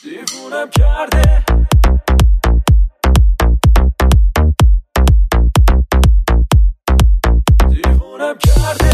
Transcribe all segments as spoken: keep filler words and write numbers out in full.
دیوونم کرده دیوونم کرده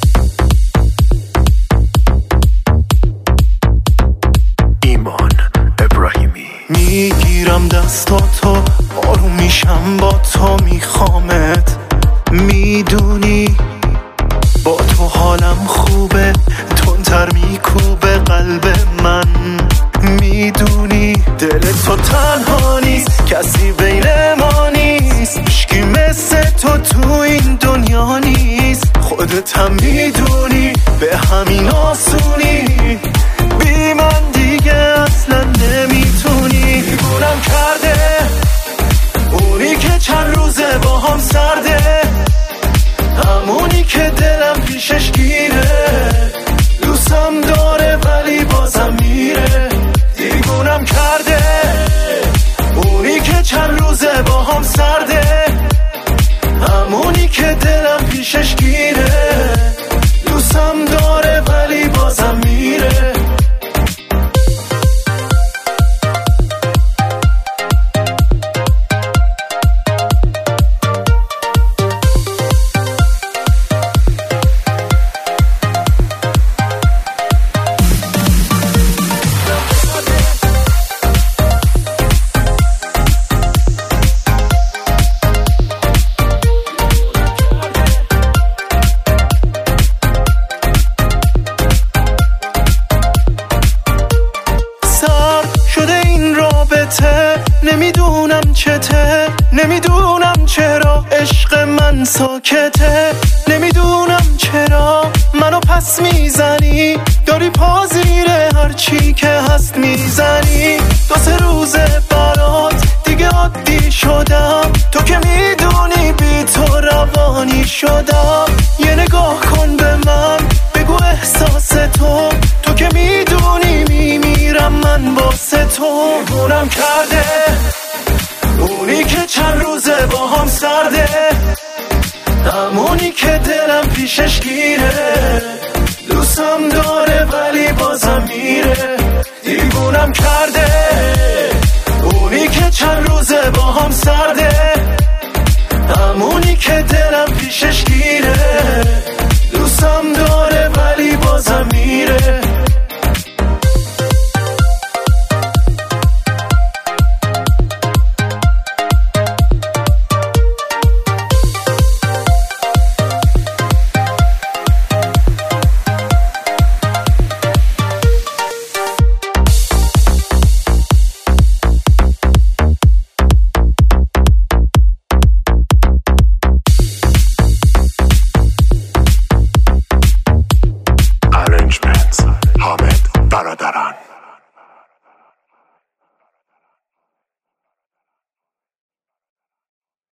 ایمان ابراهیمی. میگیرم دستاتو آروم میشم با تو میخوامت، میدونی با تو حالم خوبه، تندتر میکوبه قلب من، میدونی دل تو تنها نیست، کسی بین ما نیست، هیچکی مثل تو تو این دنیا نیست، خودت هم میدونی به همین آسونی، بی من دیگه اصلا نمیتونی. دیوونم کرده اونی که چند روزه با هم سرده، همونی که دلم پیشش گیره، دوستم داره ولی بازم میره. دیوونم کرده اونی که چند روزه با هم سرده، همونی که دلم پیشش گیره، دوستم داره ولی بازم میره. نمیدونم چته، نمیدونم چرا عشق من ساکته، نمیدونم چرا منو پس میزنی، داری پا زیر هرچی که هست میزنی. دو سه روزه برات دیگه عادی شدم، تو که میدونی بی تو روانی شدم. یه نگاه کن به من بگو احساس تو، تو که میدونی میمیرم من واسه تو. دیوونم کرده اونی که چند روزه با هم سرده، همونی که دلم پیشش گیره،